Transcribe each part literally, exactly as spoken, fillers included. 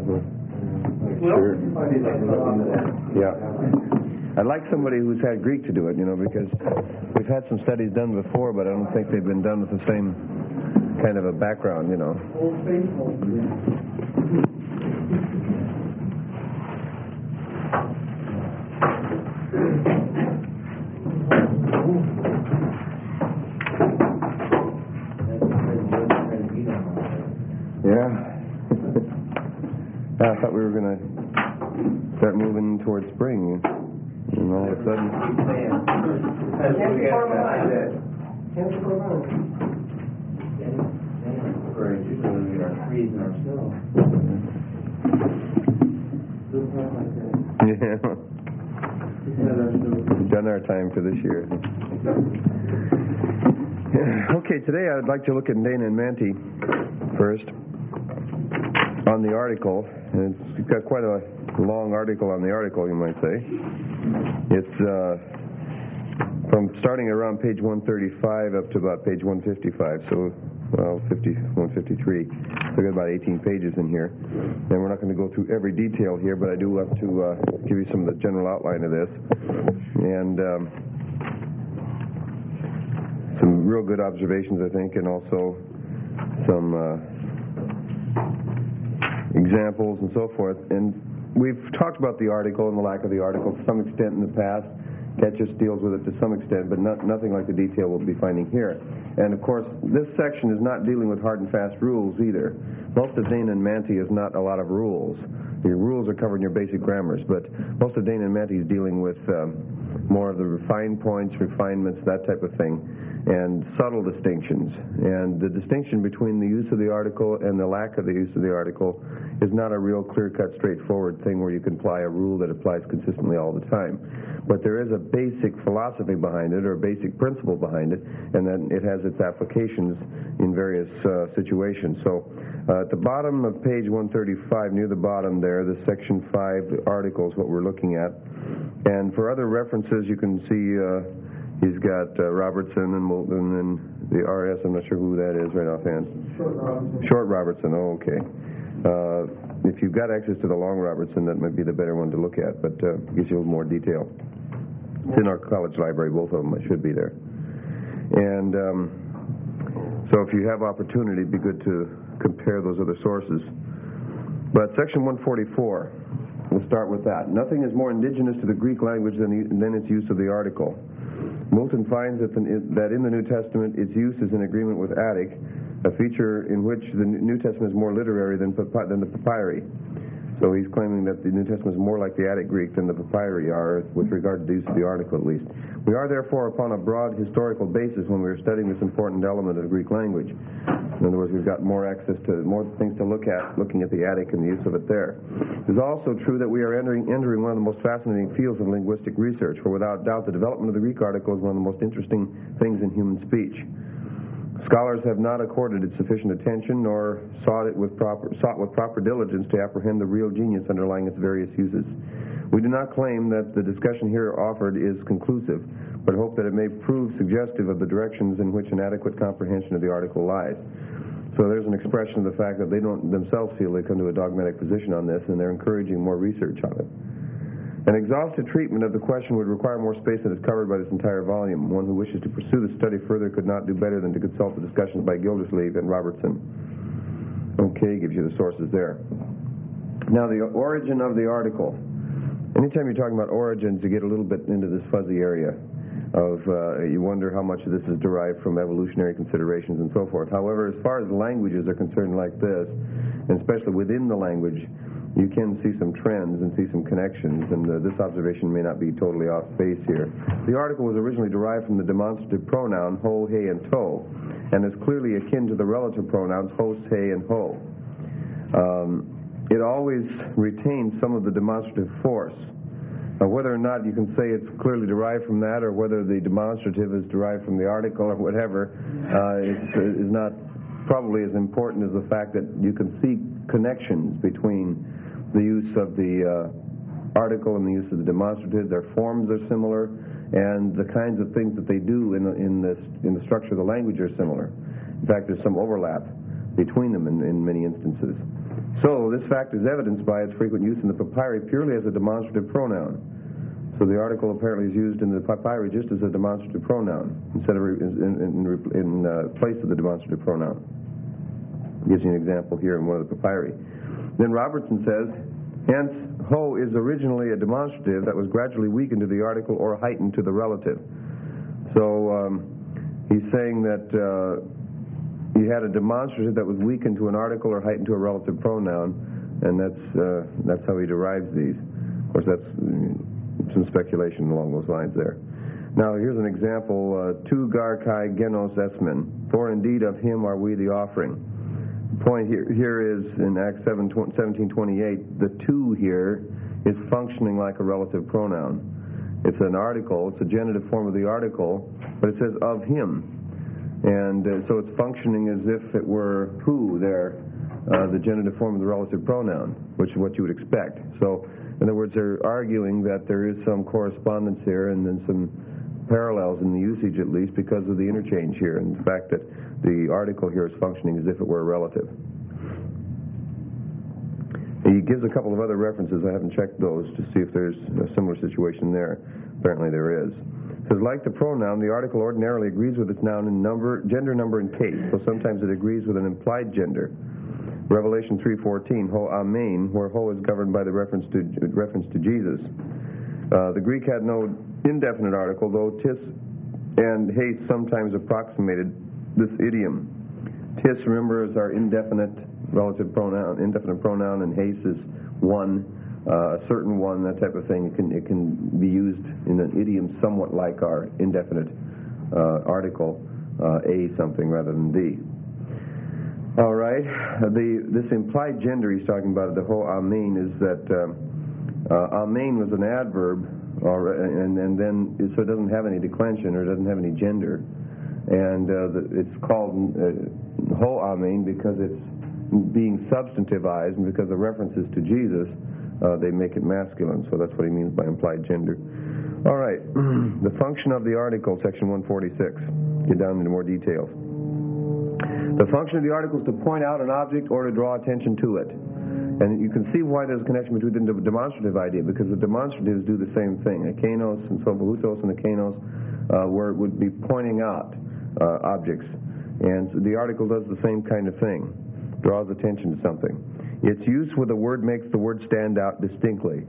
Sure. Yeah. I'd like somebody who's had Greek to do it, you know, because we've had some studies done before, but I don't think they've been done with the same kind of a background, you know. Yeah. I thought we were going to start moving towards spring, and all of a sudden... Yeah. We've done our time for this year. Okay, today I'd like to look at Dana and Manti first on the article. And it's got quite a long article on the article, you might say. It's uh, from starting around page one thirty-five up to about page one fifty-five, so, well, fifty, one fifty-three. So we've got about eighteen pages in here. And we're not going to go through every detail here, but I do want to uh, give you some of the general outline of this. And um, some real good observations, I think, and also some... Uh, examples and so forth. And we've talked about the article and the lack of the article to some extent in the past. Ketchus deals with it to some extent, but not, nothing like the detail we'll be finding here. And of course, this section is not dealing with hard and fast rules either. Most of Dana and Manti is not a lot of rules. Your rules are covered in your basic grammars, but most of Dana and Manti is dealing with um, more of the refined points, refinements, that type of thing, and subtle distinctions. And the distinction between the use of the article and the lack of the use of the article is not a real clear-cut, straightforward thing where you can apply a rule that applies consistently all the time. But there is a basic philosophy behind it, or a basic principle behind it, and then it has its applications in various uh, situations. So uh, at the bottom of page one thirty-five, near the bottom there, the section five article is what we're looking at. And for other references, you can see uh, he's got uh, Robertson and Moulton and the R S. I'm not sure who that is right offhand. Short Robertson. Short Robertson, oh, okay. Uh, if you've got access to the Long Robertson, that might be the better one to look at, but uh, gives you a little more detail. It's in our college library, both of them. It should be there. And um, so if you have opportunity, it'd be good to compare those other sources. But section one forty-four, we'll start with that. Nothing is more indigenous to the Greek language than, than its use of the article. Moulton finds that, the, that in the New Testament, its use is in agreement with Attic, a feature in which the New Testament is more literary than, than the papyri. So he's claiming that the New Testament is more like the Attic Greek than the papyri are, with regard to the use of the article at least. We are therefore upon a broad historical basis when we are studying this important element of the Greek language. In other words, we've got more access to, more things to look at, looking at the Attic and the use of it there. It is also true that we are entering, entering one of the most fascinating fields of linguistic research, for without doubt the development of the Greek article is one of the most interesting things in human speech. Scholars have not accorded it sufficient attention, nor sought it with proper, sought with proper diligence to apprehend the real genius underlying its various uses. We do not claim that the discussion here offered is conclusive, but hope that it may prove suggestive of the directions in which an adequate comprehension of the article lies. So there's an expression of the fact that they don't themselves feel they come to a dogmatic position on this, and they're encouraging more research on it. An exhaustive treatment of the question would require more space than is covered by this entire volume. One who wishes to pursue the study further could not do better than to consult the discussions by Gildersleeve and Robertson. Okay, gives you the sources there. Now, the origin of the article. Anytime you're talking about origins, you get a little bit into this fuzzy area of, uh, you wonder how much of this is derived from evolutionary considerations and so forth. However, as far as languages are concerned like this, and especially within the language, you can see some trends and see some connections, and uh, this observation may not be totally off base here. The article was originally derived from the demonstrative pronoun ho, he, and to, and is clearly akin to the relative pronouns hos, he, and ho. Um, it always retains some of the demonstrative force. Now, whether or not you can say it's clearly derived from that, or whether the demonstrative is derived from the article or whatever, uh, is, is not probably as important as the fact that you can see connections between the use of the uh, article and the use of the demonstrative. Their forms are similar, and the kinds of things that they do in, in, this, in the structure of the language are similar. In fact, there's some overlap between them in, in many instances. So this fact is evidenced by its frequent use in the papyri purely as a demonstrative pronoun. So the article apparently is used in the papyri just as a demonstrative pronoun instead of in, in, in, in uh, place of the demonstrative pronoun. Gives you an example here in one of the papyri. Then Robertson says, hence, ho is originally a demonstrative that was gradually weakened to the article or heightened to the relative. So um, he's saying that uh, you had a demonstrative that was weakened to an article or heightened to a relative pronoun, and that's uh, that's how he derives these. Of course, that's some speculation along those lines there. Now, here's an example, uh, tu gar kai genos esmin, for indeed of him are we the offering. The point here, here is in Acts seventeen twenty-eight, the tu here is functioning like a relative pronoun. It's an article, it's a genitive form of the article, but it says of him. And uh, so it's functioning as if it were who there, uh, the genitive form of the relative pronoun, which is what you would expect. So, in other words, they're arguing that there is some correspondence here and then some parallels in the usage at least because of the interchange here and the fact that the article here is functioning as if it were a relative. He gives a couple of other references. I haven't checked those to see if there's a similar situation there. Apparently there is. It says, like the pronoun, the article ordinarily agrees with its noun in number, gender, number, and case. So sometimes it agrees with an implied gender. Revelation three fourteen, ho amen, where ho is governed by the reference to reference to Jesus. Uh, the Greek had no indefinite article, though tis and haste sometimes approximated this idiom. Tis, remember, is our indefinite relative pronoun, indefinite pronoun, and haste is one, uh, a certain one, that type of thing. It can it can be used in an idiom somewhat like our indefinite uh, article, uh, a something rather than the. All right. The this implied gender he's talking about, the ho amen, is that um, uh, amen was an adverb, or and and then so it doesn't have any declension or doesn't have any gender, and uh, the, it's called uh, ho amen because it's being substantivized, and because the references to Jesus, uh, they make it masculine. So that's what he means by implied gender. All right. The function of the article, section one forty-six. Get down into more details. The function of the article is to point out an object or to draw attention to it. And you can see why there's a connection between the demonstrative idea, because the demonstratives do the same thing. Akanos and sobohutos and akanos uh, where it would be pointing out uh, objects. And so the article does the same kind of thing, draws attention to something. Its use with a word makes the word stand out distinctly.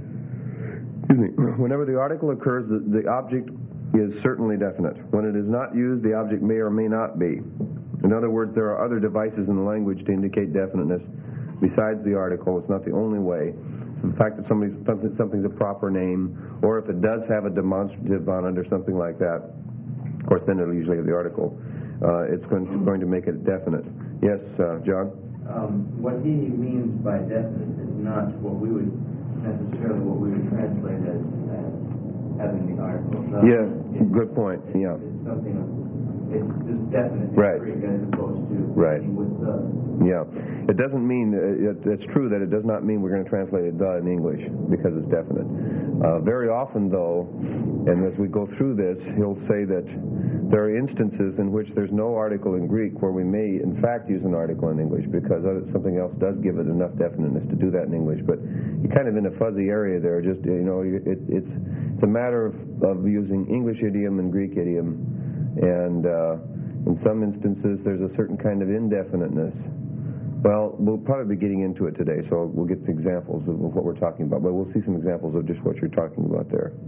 Excuse me. Whenever the article occurs, the, the object is certainly definite. When it is not used, the object may or may not be. In other words, there are other devices in the language to indicate definiteness besides the article. It's not the only way. So the fact that somebody's, something's a proper name, or if it does have a demonstrative on it or something like that, of course, then it'll usually have the article. Uh, it's going to, going to make it definite. Yes, uh, John? Um, what he means by definite is not what we would necessarily what we would translate as, as having the article. So yeah, it's, good point. Yeah. It's something it's just definite in right. Greek as opposed to right. with the. Yeah. It doesn't mean, uh, it, it's true that it does not mean we're going to translate it the in English because it's definite. Uh, very often, though, and as we go through this, he'll say that there are instances in which there's no article in Greek where we may, in fact, use an article in English because something else does give it enough definiteness to do that in English. But you're kind of in a fuzzy area there. Just, you know, it, it's, it's a matter of, of using English idiom and Greek idiom. And uh, in some instances, there's a certain kind of indefiniteness. Well, we'll probably be getting into it today, so we'll get some examples of what we're talking about. But we'll see some examples of just what you're talking about there.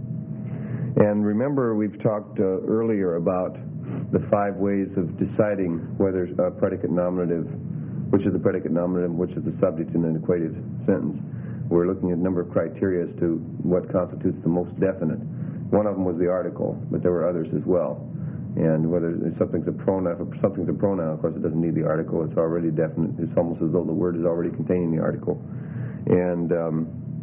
And remember, we've talked uh, earlier about the five ways of deciding whether a predicate nominative, which is the predicate nominative, which is the subject in an equative sentence. We're looking at a number of criteria as to what constitutes the most definite. One of them was the article, but there were others as well. And whether something's a pronoun, if something's a pronoun, of course, it doesn't need the article. It's already definite. It's almost as though the word is already contained in the article. And um,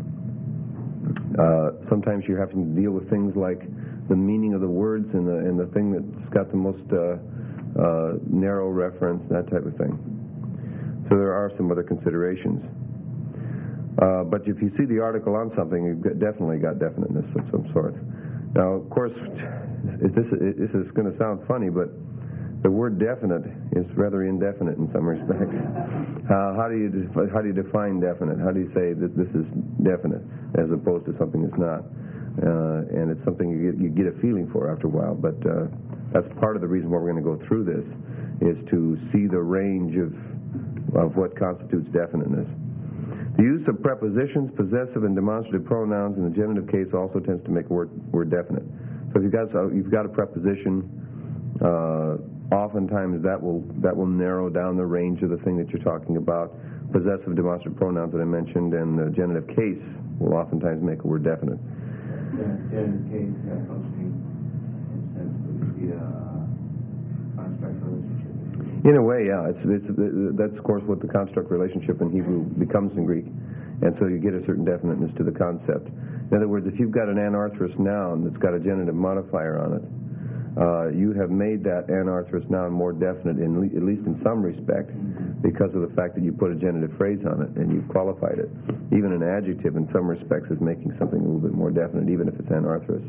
uh, sometimes you're having to deal with things like the meaning of the words and the and the thing that's got the most uh, uh, narrow reference, that type of thing. So there are some other considerations. Uh, but if you see the article on something, you've got, definitely got definiteness of some sort. Now, of course, this, this is going to sound funny, but the word definite is rather indefinite in some respects. Uh, how do you def- how do you define definite? How do you say that this is definite as opposed to something that's not? Uh, and it's something you get, you get a feeling for after a while. But uh, that's part of the reason why we're going to go through this, is to see the range of of what constitutes definiteness. The use of prepositions, possessive and demonstrative pronouns in the genitive case also tends to make a word, word definite. So if you've got so you've got a preposition, uh, oftentimes that will that will narrow down the range of the thing that you're talking about. Possessive, demonstrative pronouns that I mentioned, and the genitive case will oftentimes make a word definite. The genitive case uh, functioning in the sense that we see a construct relationship. In a way, yeah. It's, it's, that's, of course, what the construct relationship in Hebrew becomes in Greek. And so you get a certain definiteness to the concept. In other words, if you've got an anarthrous noun that's got a genitive modifier on it, uh, you have made that anarthrous noun more definite, in le- at least in some respect, because of the fact that you put a genitive phrase on it and you've qualified it. Even an adjective, in some respects, is making something a little bit more definite, even if it's anarthrous.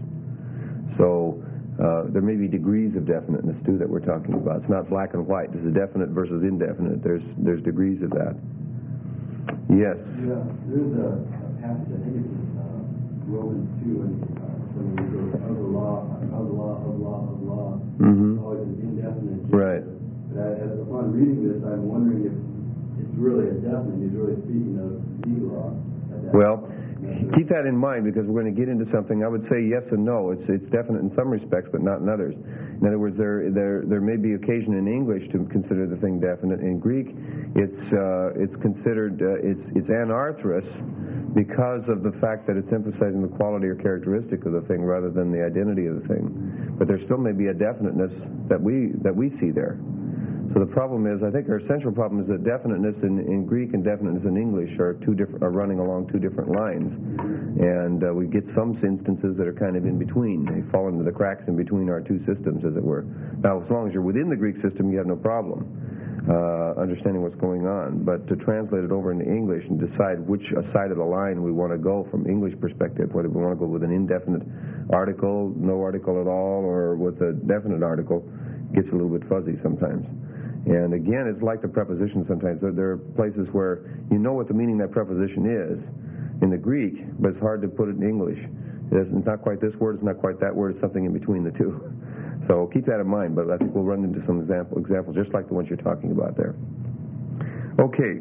So Uh, there may be degrees of definiteness, too, that we're talking about. It's not black and white. This is definite versus indefinite. There's there's degrees of that. Yes? Yeah, there's a, a passage, I think it's in uh, Romans two, and uh, when we go of the law, of the law, of law, of law. Mm-hmm. It's always an indefinite. Right. But I, as upon reading this, I'm wondering if it's really a definite. He's really speaking of the law. Well, keep that in mind, because we're going to get into something. I would say yes and no. It's it's definite in some respects, but not in others. In other words, there there there may be occasion in English to consider the thing definite. In Greek, it's uh, it's considered uh, it's it's anarthrous because of the fact that it's emphasizing the quality or characteristic of the thing rather than the identity of the thing. But there still may be a definiteness that we that we see there. So the problem is, I think our central problem is that definiteness in, in Greek and definiteness in English are two different, are running along two different lines, and uh, we get some instances that are kind of in between. They fall into the cracks in between our two systems, as it were. Now, as long as you're within the Greek system, you have no problem uh, understanding what's going on. But to translate it over into English and decide which side of the line we want to go from English perspective, whether we want to go with an indefinite article, no article at all, or with a definite article, gets a little bit fuzzy sometimes. And again, it's like the preposition sometimes. There, there are places where you know what the meaning of that preposition is in the Greek, but it's hard to put it in English. It's not quite this word, it's not quite that word, it's something in between the two. So keep that in mind, but I think we'll run into some example, examples just like the ones you're talking about there. Okay.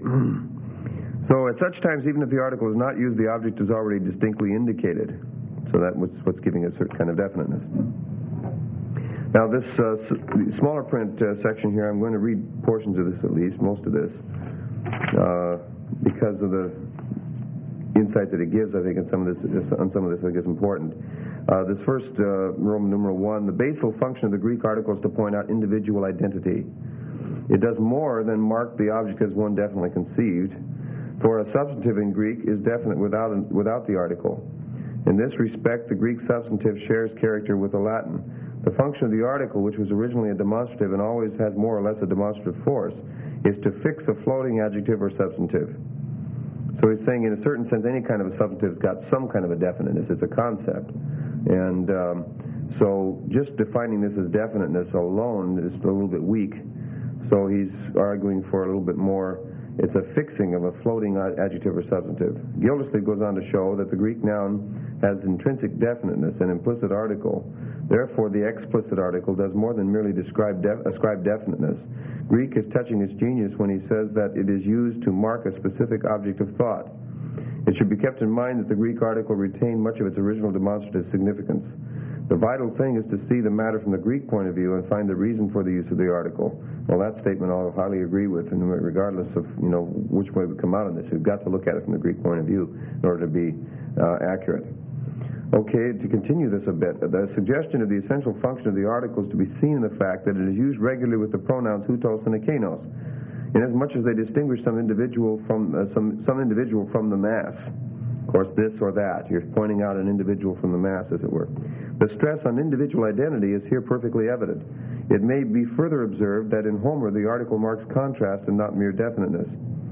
So at such times, even if the article is not used, the object is already distinctly indicated. So that's what's giving it a certain kind of definiteness. Now, this uh, s- smaller print uh, section here, I'm going to read portions of this at least, most of this, uh, because of the insight that it gives. I think in some of this, on some of this, I think it's important. Uh, this first uh, Roman numeral one, the basal function of the Greek article is to point out individual identity. It does more than mark the object as one definitely conceived, for a substantive in Greek is definite without without the article. In this respect, the Greek substantive shares character with the Latin. The function of the article, which was originally a demonstrative and always has more or less a demonstrative force, is to fix a floating adjective or substantive. So he's saying, in a certain sense, any kind of a substantive's got some kind of a definiteness. It's a concept. And um, so just defining this as definiteness alone is a little bit weak. So he's arguing for a little bit more. It's a fixing of a floating adjective or substantive. Gildersleeve goes on to show that the Greek noun has intrinsic definiteness, an implicit article. Therefore, the explicit article does more than merely describe def- ascribe definiteness. Greek is touching its genius when he says that it is used to mark a specific object of thought. It should be kept in mind that the Greek article retained much of its original demonstrative significance. The vital thing is to see the matter from the Greek point of view and find the reason for the use of the article. Well, that statement I'll highly agree with, and regardless of, you know, which way we come out on this, we've got to look at it from the Greek point of view in order to be uh, accurate. Okay, to continue this a bit, the suggestion of the essential function of the article is to be seen in the fact that it is used regularly with the pronouns hutos and akenos, inasmuch as they distinguish some individual from uh, some some individual from the mass. Of course, this or that. You're pointing out an individual from the mass, as it were. The stress on individual identity is here perfectly evident. It may be further observed that in Homer the article marks contrast and not mere definiteness.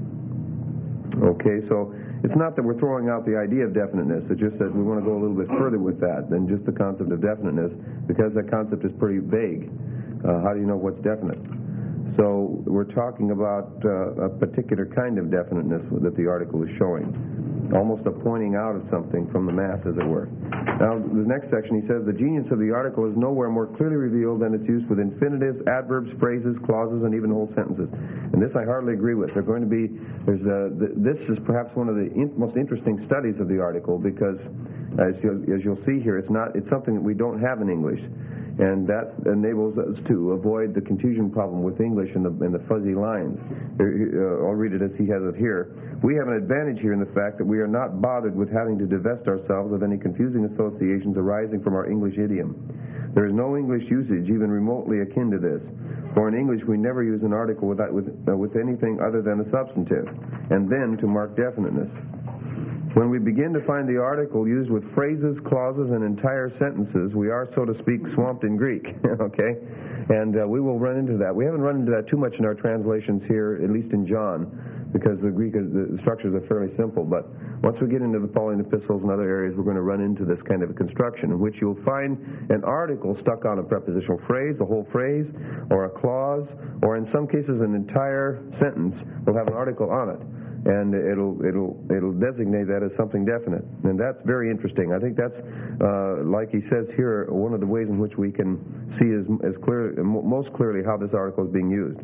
Okay, so it's not that we're throwing out the idea of definiteness. It's just that we want to go a little bit further with that than just the concept of definiteness, because that concept is pretty vague. Uh, how do you know what's definite? So we're talking about uh, a particular kind of definiteness that the article is showing, almost a pointing out of something from the mass, as it were. Now, the next section, he says, the genius of the article is nowhere more clearly revealed than its use with infinitives, adverbs, phrases, clauses, and even whole sentences. And this I hardly agree with. They're going to be, there's a, this is perhaps one of the in, most interesting studies of the article, because as you'll, as you'll see here, it's not, it's something that we don't have in English. And that enables us to avoid the confusion problem with English and the, and the fuzzy lines. Uh, I'll read it as he has it here. We have an advantage here in the fact that we are not bothered with having to divest ourselves of any confusing associations arising from our English idiom. There is no English usage even remotely akin to this. For in English we never use an article without, with, uh, with anything other than a substantive, and then to mark definiteness. When we begin to find the article used with phrases, clauses, and entire sentences, we are, so to speak, swamped in Greek, okay? And uh, we will run into that. We haven't run into that too much in our translations here, at least in John, because the Greek, is, the structures are fairly simple. But once we get into the Pauline epistles and other areas, we're going to run into this kind of a construction in which you'll find an article stuck on a prepositional phrase, a whole phrase, or a clause, or in some cases an entire sentence will have an article on it. And it'll it'll it'll designate that as something definite, and that's very interesting. I think that's, uh, like he says here, one of the ways in which we can see as as clear, most clearly how this article is being used.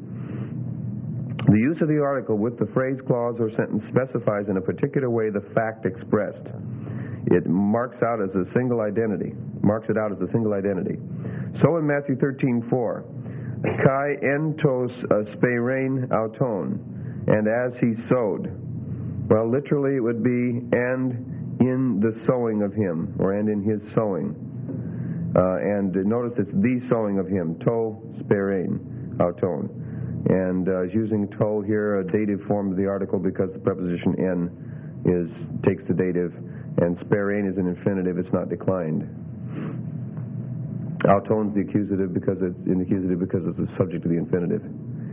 The use of the article with the phrase, clause, or sentence specifies in a particular way the fact expressed. It marks out as a single identity. Marks it out as a single identity. So in Matthew thirteen four, kai entos speirein auton. And as he sowed. Well, literally it would be, and in the sowing of him, or and in his sowing. Uh, and notice it's the sowing of him, to speirein, auton. And uh, is using to here, a dative form of the article, because the preposition en is takes the dative, and speirein is an infinitive, it's not declined. Auton's the accusative because it's in the accusative because it's the subject of the infinitive.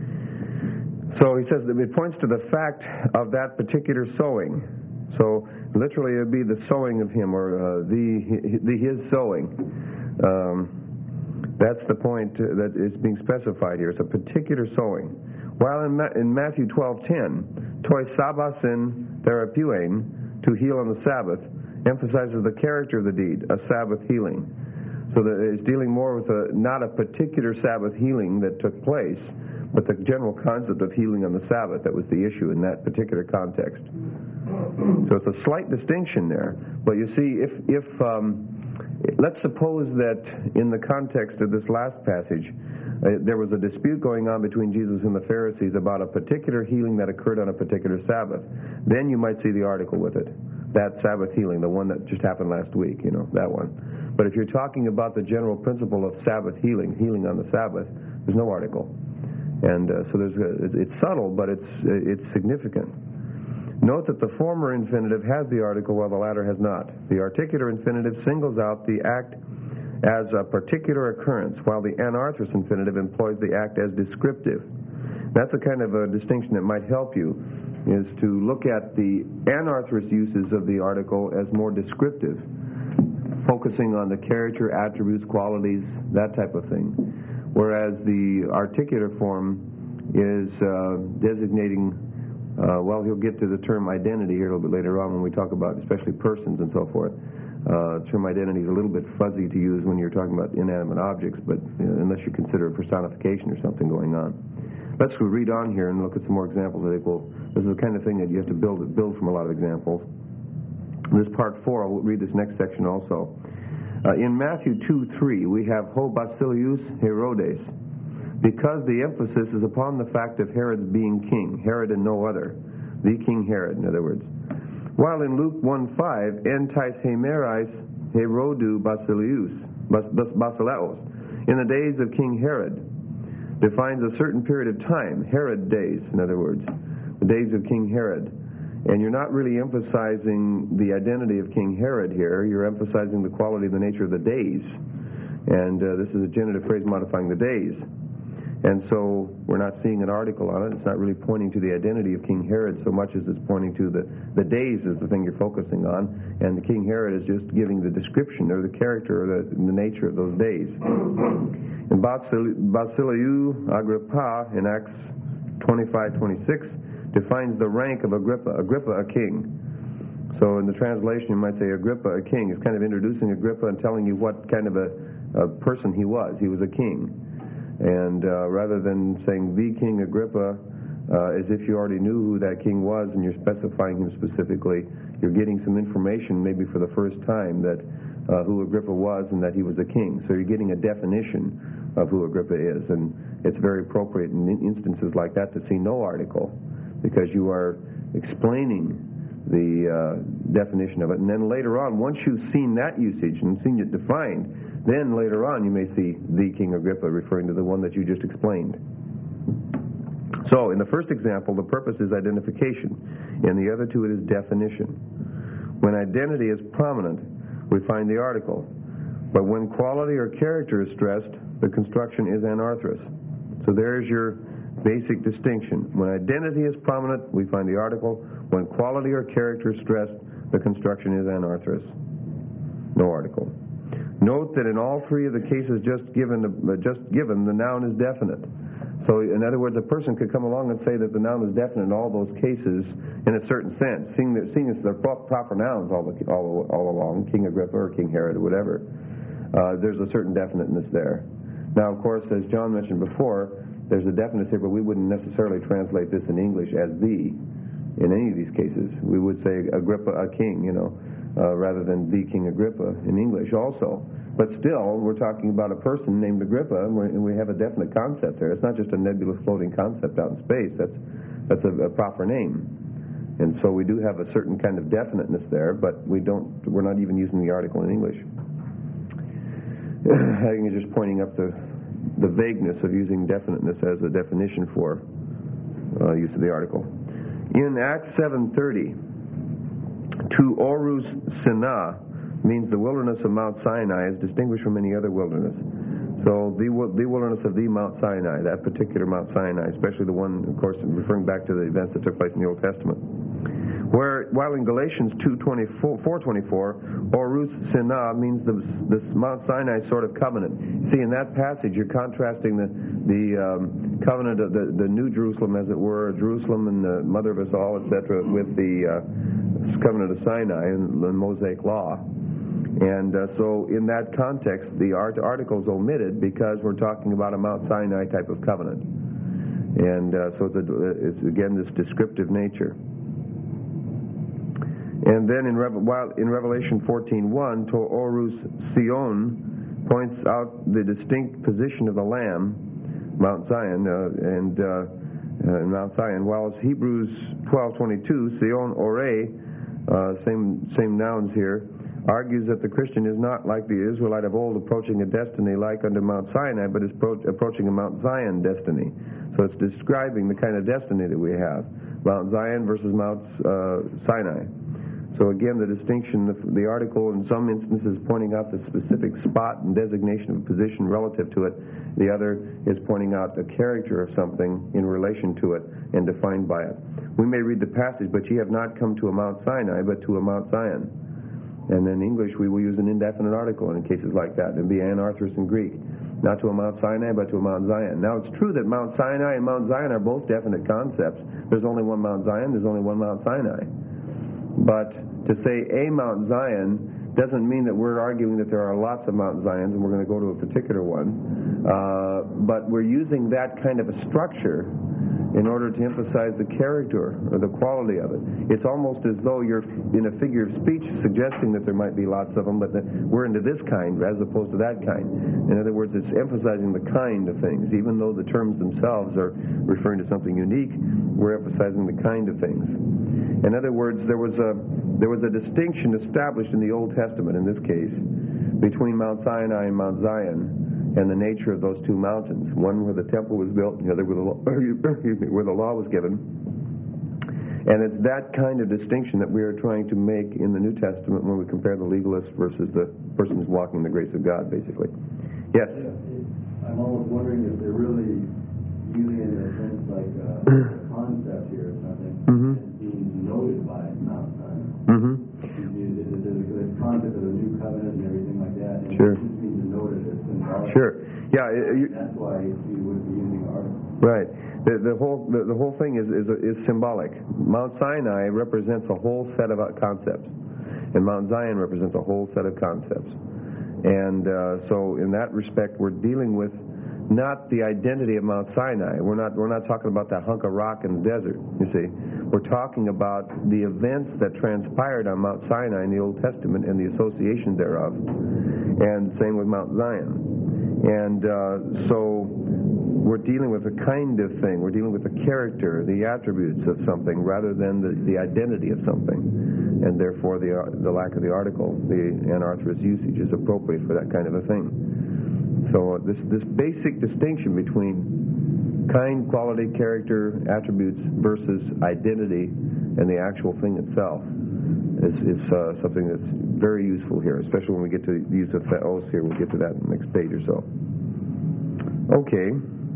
So he says that it points to the fact of that particular sowing. So literally it would be the sowing of him, or uh, the, the his sowing. Um, that's the point that is being specified here. It's a particular sowing. While in, Ma- in Matthew twelve ten, toi sabasin therapeuein, to heal on the Sabbath, emphasizes the character of the deed, a Sabbath healing. So that it's dealing more with a, not a particular Sabbath healing that took place, but the general concept of healing on the Sabbath. That was the issue in that particular context. So it's a slight distinction there. But you see, if, if um, let's suppose that in the context of this last passage, uh, there was a dispute going on between Jesus and the Pharisees about a particular healing that occurred on a particular Sabbath. Then you might see the article with it. That Sabbath healing, the one that just happened last week, you know, that one. But if you're talking about the general principle of Sabbath healing, healing on the Sabbath, there's no article. And uh, so there's a, it's subtle, but it's it's significant. Note that the former infinitive has the article while the latter has not. The articular infinitive singles out the act as a particular occurrence, while the anarthrous infinitive employs the act as descriptive. That's a kind of a distinction that might help you, is to look at the anarthrous uses of the article as more descriptive, focusing on the character, attributes, qualities, that type of thing. Whereas the articular form is uh, designating, uh, well, he'll get to the term identity here a little bit later on when we talk about especially persons and so forth. Uh, term identity is a little bit fuzzy to use when you're talking about inanimate objects, but you know, unless you consider a personification or something going on. Let's read on here and look at some more examples. I think we'll, this is the kind of thing that you have to build build from a lot of examples. This part four, I'll read this next section also. Uh, in Matthew two three, we have Ho Basileus Herodes, because the emphasis is upon the fact of Herod being king, Herod and no other, the King Herod, in other words. While in Luke one five, entais hemerais Herodu Basileus, Basileus, in the days of King Herod, defines a certain period of time, Herod days, in other words, the days of King Herod. And you're not really emphasizing the identity of King Herod here. You're emphasizing the quality of the nature of the days. And uh, this is a genitive phrase modifying the days. And so we're not seeing an article on it. It's not really pointing to the identity of King Herod so much as it's pointing to the, the days is the thing you're focusing on. And the King Herod is just giving the description or the character or the, the nature of those days. And Basileus Agrippa in Acts twenty-five twenty-six defines the rank of Agrippa. Agrippa, a king. So in the translation you might say Agrippa, a king. It's kind of introducing Agrippa and telling you what kind of a, a person he was. He was a king. And uh, rather than saying the King Agrippa, uh, as if you already knew who that king was and you're specifying him specifically, you're getting some information maybe for the first time that uh, who Agrippa was and that he was a king. So you're getting a definition of who Agrippa is. And it's very appropriate in instances like that to see no article because you are explaining the uh, definition of it. And then later on, once you've seen that usage and seen it defined, then later on you may see the King Agrippa referring to the one that you just explained. So in the first example, the purpose is identification. In the other two, it is definition. When identity is prominent, we find the article. But when quality or character is stressed, the construction is anarthrous. So there's your basic distinction. When identity is prominent, we find the article. When quality or character is stressed, the construction is anarthrous. No article. Note that in all three of the cases just given, uh, just given, the noun is definite. So, in other words, a person could come along and say that the noun is definite in all those cases in a certain sense, seeing that seeing as they're proper nouns all, the, all, all along, King Agrippa or King Herod or whatever. Uh, there's a certain definiteness there. Now, of course, as John mentioned before, there's a definiteness here, but we wouldn't necessarily translate this in English as the in any of these cases. We would say Agrippa, a king, you know. Uh, rather than the King Agrippa in English also. But still, we're talking about a person named Agrippa, and, and we have a definite concept there. It's not just a nebulous floating concept out in space. That's that's a, a proper name. And so we do have a certain kind of definiteness there, but we don't, we're not even using the article in English. I think it's just pointing up the, the vagueness of using definiteness as a definition for uh, use of the article. In Acts seven thirty, to Orus Sinai means the wilderness of Mount Sinai is distinguished from any other wilderness. So the, the wilderness of the Mount Sinai, that particular Mount Sinai, especially the one, of course, referring back to the events that took place in the Old Testament. Where, while in Galatians two twenty-four, four twenty-four, Orus Sinai means the, this Mount Sinai sort of covenant. See, in that passage, you're contrasting the, the um, covenant of the, the New Jerusalem, as it were, Jerusalem and the mother of us all, et cetera, with the uh, covenant of Sinai and the Mosaic Law. And uh, so in that context, the art article is omitted because we're talking about a Mount Sinai type of covenant. And uh, so it's, a, it's, again, this descriptive nature. And then in, Re- while in Revelation fourteen one, to Orus Sion points out the distinct position of the Lamb, Mount Zion, uh, and uh, uh, Mount Zion, while Hebrews twelve twenty-two, Sion Ore, uh, same same nouns here, argues that the Christian is not like the Israelite of old approaching a destiny like unto Mount Sinai, but is pro- approaching a Mount Zion destiny. So it's describing the kind of destiny that we have, Mount Zion versus Mount uh, Sinai. So again, the distinction, the, the article in some instances pointing out the specific spot and designation of a position relative to it. The other is pointing out the character of something in relation to it and defined by it. We may read the passage, but ye have not come to a Mount Sinai, but to a Mount Zion. And in English, we will use an indefinite article in cases like that. It'd be anarthrous in Greek. Not to a Mount Sinai, but to a Mount Zion. Now, it's true that Mount Sinai and Mount Zion are both definite concepts. There's only one Mount Zion, there's only one Mount Sinai. But to say a Mount Zion doesn't mean that we're arguing that there are lots of Mount Zions, and we're going to go to a particular one. Uh, but we're using that kind of a structure in order to emphasize the character or the quality of it. It's almost as though you're, in a figure of speech, suggesting that there might be lots of them, but that we're into this kind as opposed to that kind. In other words, it's emphasizing the kind of things. Even though the terms themselves are referring to something unique, we're emphasizing the kind of things. In other words, there was a there was a distinction established in the Old Testament, in this case, between Mount Sinai and Mount Zion, and the nature of those two mountains. One where the temple was built, and the other where the law, where the law was given. And it's that kind of distinction that we are trying to make in the New Testament when we compare the legalist versus the person who's walking in the grace of God, basically. Yes? Yeah, I'm almost wondering if they're really using it in a sense like uh, a concept here or something, Mhm. and being noted by Mount Sinai. Mm-hmm. There's a concept of a new covenant and everything like that. And Sure. it just means to note it as symbolic. Sure. Yeah. It, you, That's why we would be using article. right. The, the whole the, the whole thing is, is is symbolic. Mount Sinai represents a whole set of uh, concepts, and Mount Zion represents a whole set of concepts. And uh, so, in that respect, we're dealing with not the identity of Mount Sinai. We're not we're not talking about that hunk of rock in the desert. You see, we're talking about the events that transpired on Mount Sinai in the Old Testament and the association thereof. And same with Mount Zion. And uh, so we're dealing with a kind of thing. We're dealing with the character, the attributes of something, rather than the, the identity of something. And therefore, the the lack of the article, the anarthrous usage, is appropriate for that kind of a thing. So uh, this this basic distinction between kind, quality, character, attributes versus identity and the actual thing itself is, is uh, something that's very useful here, especially when we get to the use of theos here. We'll get to that in the next page or so. Okay.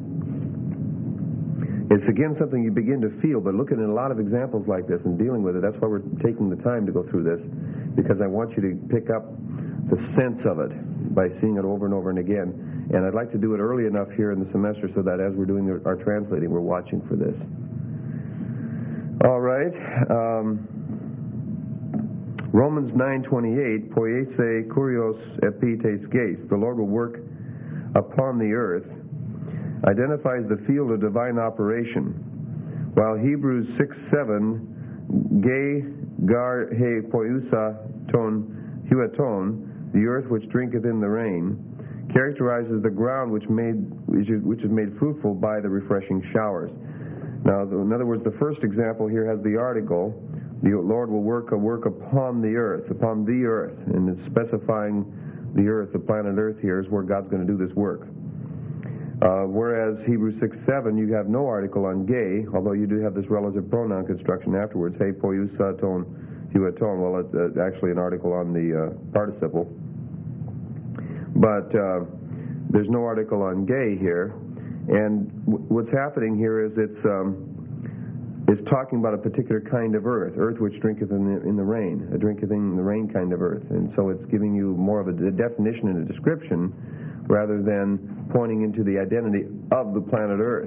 It's again something you begin to feel, but looking at a lot of examples like this and dealing with it, that's why we're taking the time to go through this, because I want you to pick up the sense of it by seeing it over and over and again. And I'd like to do it early enough here in the semester so that as we're doing our translating, we're watching for this. All right. Um, Romans nine twenty-eight, poiese kurios epites geis, the Lord will work upon the earth, identifies the field of divine operation, while Hebrews six seven, ge gar he poiusa ton hueton, the earth which drinketh in the rain, characterizes the ground which made which is, which is made fruitful by the refreshing showers. Now, in other words, the first example here has the article, the Lord will work a work upon the earth, upon the earth, and it's specifying the earth, the planet Earth here is where God's going to do this work. Uh, whereas Hebrews six seven, you have no article on gay, although you do have this relative pronoun construction afterwards. Hey, poiusa ton hueton. Well, it's uh, actually an article on the uh, participle. But uh, there's no article on gay here. And w- what's happening here is it's um, it's talking about a particular kind of earth, earth which drinketh in the, in the rain, a drinketh in the rain kind of earth. And so it's giving you more of a, a definition and a description rather than pointing into the identity of the planet Earth.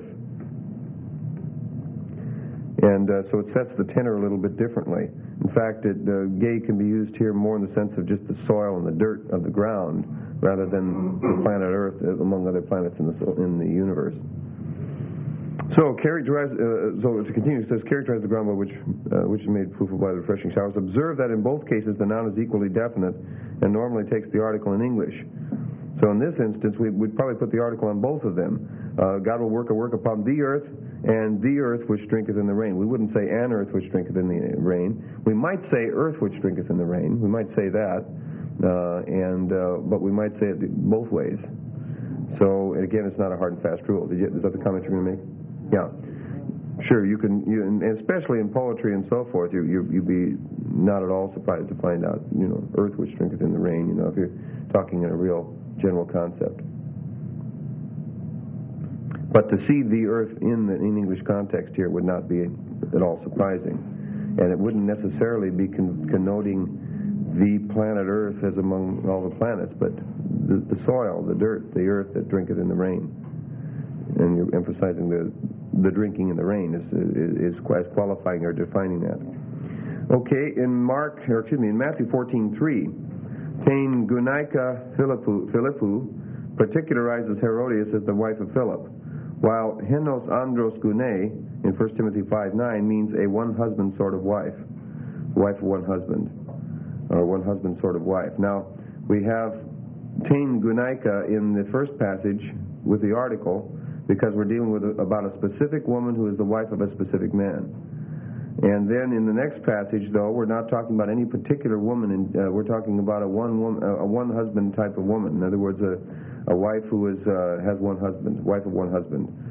And uh, so it sets the tenor a little bit differently. In fact, it, uh, gay can be used here more in the sense of just the soil and the dirt of the ground rather than the planet Earth among other planets in the, in the universe. So, characterize, uh, so to continue, it says, characterize the ground by which, uh, which is made fruitful by the refreshing showers. Observe that in both cases the noun is equally definite and normally takes the article in English. So in this instance, we, we'd probably put the article on both of them. Uh, God will work a work upon the earth and the earth which drinketh in the rain. We wouldn't say an earth which drinketh in the rain. We might say earth which drinketh in the rain. We might say that, uh, and uh, but we might say it both ways. So again, it's not a hard and fast rule. Did you, is that the comment you're going to make? Yeah. Sure, you can, you, and especially in poetry and so forth, you, you, you'd be not at all surprised to find out, you know, earth which drinketh in the rain, you know, if you're talking in a real general concept. But to see the earth in the in English context here would not be at all surprising. And it wouldn't necessarily be con- connoting the planet Earth as among all the planets, but the, the soil, the dirt, the earth that drinketh in the rain. And you're emphasizing the the drinking in the rain is is, is as qualifying or defining that. Okay, in Mark, or excuse me, in Matthew fourteen three, Tain Gunaika Philippu, Philippu particularizes Herodias as the wife of Philip, while Henos Andros Gune in First Timothy five nine means a one-husband sort of wife, wife of one husband, or one husband sort of wife. Now, we have Tain Gunaika in the first passage with the article, because we're dealing with a, about a specific woman who is the wife of a specific man. And then in the next passage, though, we're not talking about any particular woman. In, uh, we're talking about a one woman, a one husband type of woman. In other words, a, a wife who is uh, has one husband, wife of one husband.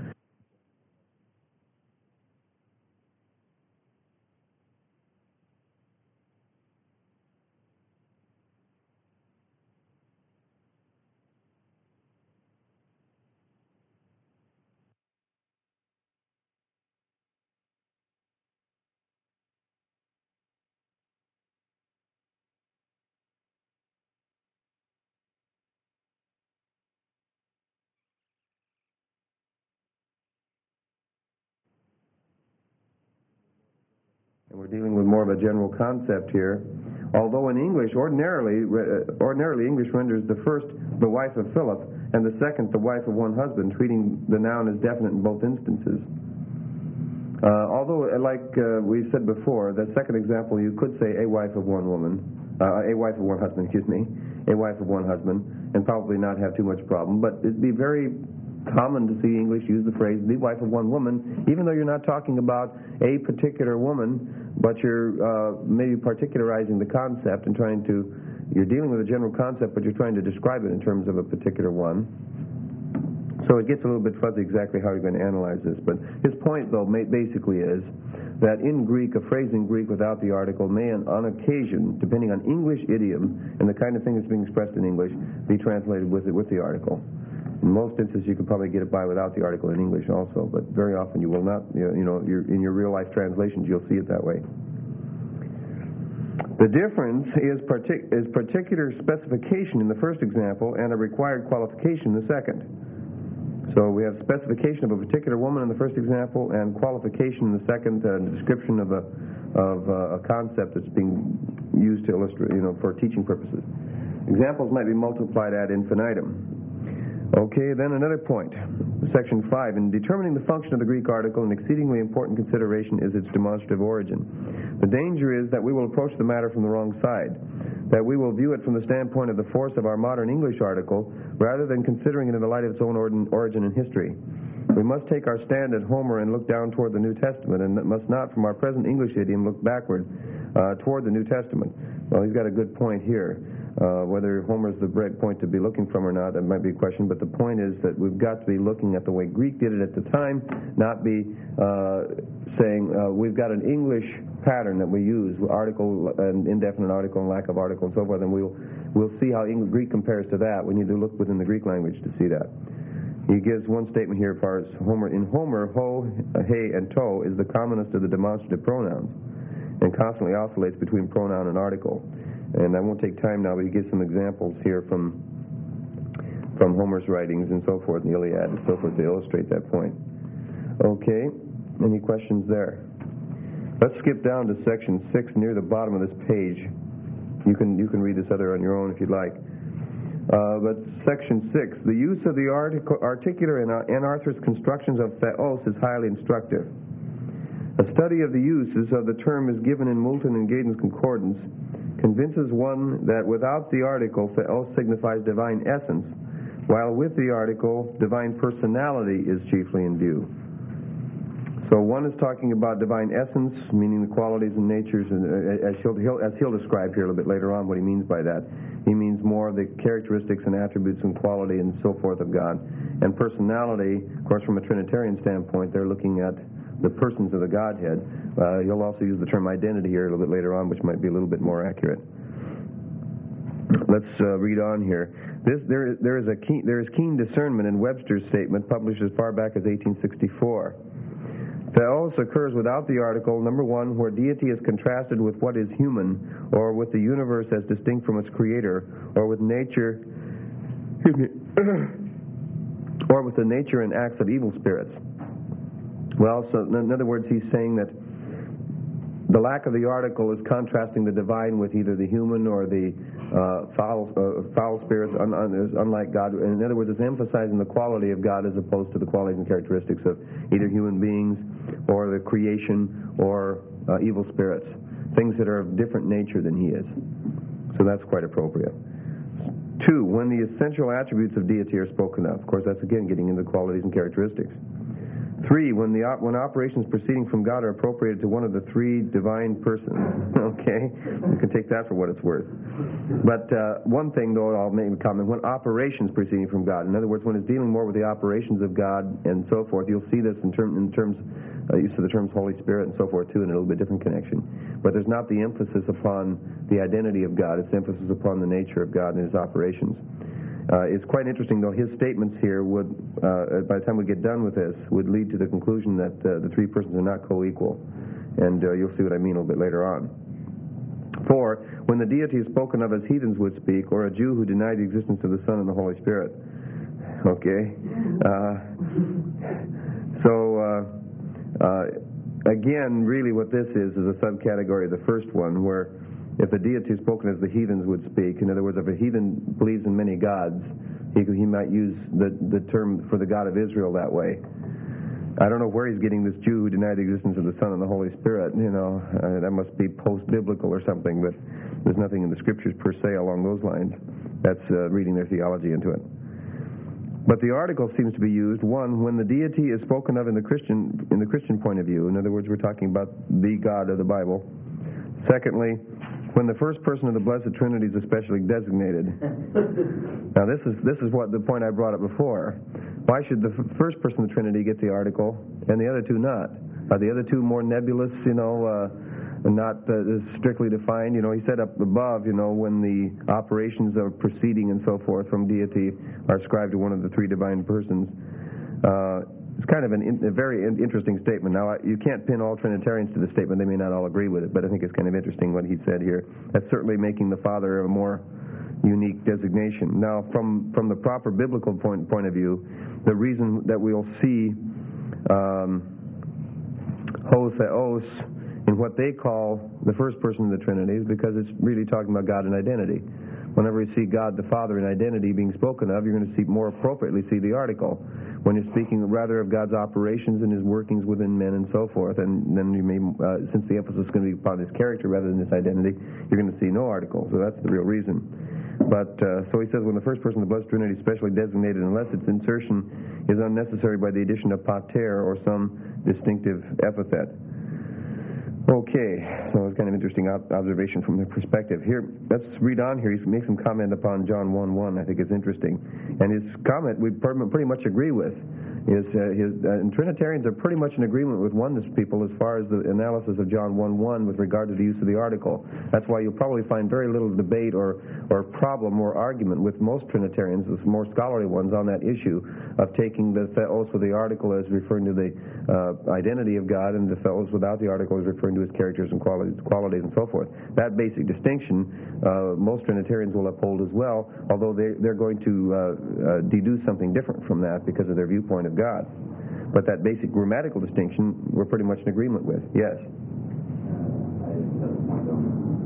we're dealing with more of a general concept here. Although in English, ordinarily, uh, ordinarily English renders the first the wife of Philip and the second the wife of one husband, treating the noun as definite in both instances. Uh, although, like uh, we said before, the second example, you could say a wife of one woman, uh, a wife of one husband, excuse me, a wife of one husband, and probably not have too much problem. But it'd be very common to see English use the phrase the wife of one woman, even though you're not talking about a particular woman, but you're uh, maybe particularizing the concept and trying to, you're dealing with a general concept, but you're trying to describe it in terms of a particular one. So it gets a little bit fuzzy exactly how you're going to analyze this. But his point, though, basically is that in Greek, a phrase in Greek without the article may, on occasion, depending on English idiom and the kind of thing that's being expressed in English, be translated with it with the article. In most instances, you could probably get it by without the article in English also, but very often you will not. You know, you're, in your real-life translations, you'll see it that way. The difference is, partic- is particular specification in the first example and a required qualification in the second. So we have specification of a particular woman in the first example and qualification in the second, uh, description of a of uh, a concept that's being used to illustrate, you know, for teaching purposes. Examples might be multiplied ad infinitum. Okay, then another point, section five. In determining the function of the Greek article, an exceedingly important consideration is its demonstrative origin. The danger is that we will approach the matter from the wrong side, that we will view it from the standpoint of the force of our modern English article, rather than considering it in the light of its own origin and history. We must take our stand at Homer and look down toward the New Testament, and must not, from our present English idiom, look backward uh, toward the New Testament. Well, he's got a good point here. Uh, whether Homer's the right point to be looking from or not, that might be a question, but the point is that we've got to be looking at the way Greek did it at the time, not be uh, saying uh, we've got an English pattern that we use, article, an indefinite article, and lack of article, and so forth, and we'll, we'll see how English, Greek compares to that. We need to look within the Greek language to see that. He gives one statement here as far as Homer. In Homer, ho, he, and to is the commonest of the demonstrative pronouns, and constantly oscillates between pronoun and article. And I won't take time now, but he gives some examples here from from Homer's writings and so forth, and the Iliad and so forth to illustrate that point. Okay, any questions there? Let's skip down to section six near the bottom of this page. You can you can read this other on your own if you'd like. Uh, but section six, the use of the artic- articular and anarthrous constructions of theos is highly instructive. A study of the uses of the term is given in Moulton and Gaydon's Concordance, convinces one that without the article, theos signifies divine essence, while with the article, divine personality is chiefly in view. So one is talking about divine essence, meaning the qualities and natures, and uh, as, he'll, he'll, as he'll describe here a little bit later on what he means by that. He means more of the characteristics and attributes and quality and so forth of God. And personality, of course, from a Trinitarian standpoint, they're looking at the persons of the Godhead. Uh, he'll also use the term identity here a little bit later on, which might be a little bit more accurate. Let's uh, read on here. This, there, is, there, is a keen, there is keen discernment in Webster's statement, published as far back as eighteen sixty-four. Theos occurs without the article, number one, where deity is contrasted with what is human, or with the universe as distinct from its creator, or with nature, or with the nature and acts of evil spirits. Well, so in other words, he's saying that the lack of the article is contrasting the divine with either the human or the uh, foul, uh, foul spirits, un, un, unlike God. In other words, it's emphasizing the quality of God as opposed to the qualities and characteristics of either human beings or the creation or uh, evil spirits, things that are of different nature than he is. So that's quite appropriate. Two, when the essential attributes of deity are spoken of. Of course, that's again getting into qualities and characteristics. Three, when the when operations proceeding from God are appropriated to one of the three divine persons. Okay, you can take that for what it's worth. But uh, one thing, though, I'll make a comment: when operations proceeding from God, in other words, when it's dealing more with the operations of God and so forth, you'll see this in, term, in terms uh, use of the terms Holy Spirit and so forth too, in a little bit different connection. But there's not the emphasis upon the identity of God; it's the emphasis upon the nature of God and His operations. Uh, it's quite interesting, though, his statements here would, uh, by the time we get done with this, would lead to the conclusion that uh, the three persons are not co-equal. And uh, you'll see what I mean a little bit later on. Four, when the deity is spoken of as heathens would speak, or a Jew who denied the existence of the Son and the Holy Spirit. Okay? Uh, so, uh, uh, again, really what this is is a subcategory of the first one, where if the deity is spoken as the heathens would speak, in other words, if a heathen believes in many gods, he, he might use the, the term for the God of Israel that way. I don't know where he's getting this Jew who denied the existence of the Son and the Holy Spirit. You know, uh, that must be post-biblical or something, but there's nothing in the Scriptures per se along those lines. That's uh, reading their theology into it. But the article seems to be used, one, when the deity is spoken of in the Christian in the Christian point of view. In other words, we're talking about the God of the Bible. Secondly, when the first person of the Blessed Trinity is especially designated. Now, this is this is what the point I brought up before. Why should the f- first person of the Trinity get the article and the other two not? Are the other two more nebulous, you know, uh, and not uh, strictly defined? You know, he said up above, you know, when the operations of proceeding and so forth from deity are ascribed to one of the three divine persons. Uh, it's kind of an in, a very in, interesting statement. Now, I, you can't pin all Trinitarians to the statement. They may not all agree with it, but I think it's kind of interesting what he said here. That's certainly making the Father a more unique designation. Now, from, from the proper biblical point, point of view, the reason that we'll see um, ho theos in what they call the first person of the Trinity is because it's really talking about God and identity. Whenever you see God the Father in identity being spoken of, you're going to see more appropriately see the article. When you're speaking rather of God's operations and his workings within men and so forth, and then you may, uh, since the emphasis is going to be upon his character rather than his identity, you're going to see no article. So that's the real reason. But, uh, so he says, when the first person of the Blessed Trinity is specially designated, unless its insertion is unnecessary by the addition of pater or some distinctive epithet. Okay, so it's kind of interesting observation from their perspective. Here, let's read on here. He makes some comment upon John one one. I think it's interesting. And his comment we pretty much agree with. Is, uh, his, uh, and Trinitarians are pretty much in agreement with oneness people as far as the analysis of John one one with regard to the use of the article. That's why you'll probably find very little debate or, or problem or argument with most Trinitarians, the more scholarly ones, on that issue of taking the theos with the article as referring to the uh, identity of God, and the theos without the article as referring to his characters and qualities, qualities and so forth. That basic distinction, uh, most Trinitarians will uphold as well, although they, they're going to uh, uh, deduce something different from that because of their viewpoint of God. But that basic grammatical distinction, we're pretty much in agreement with. Yes? Uh, I just have a point on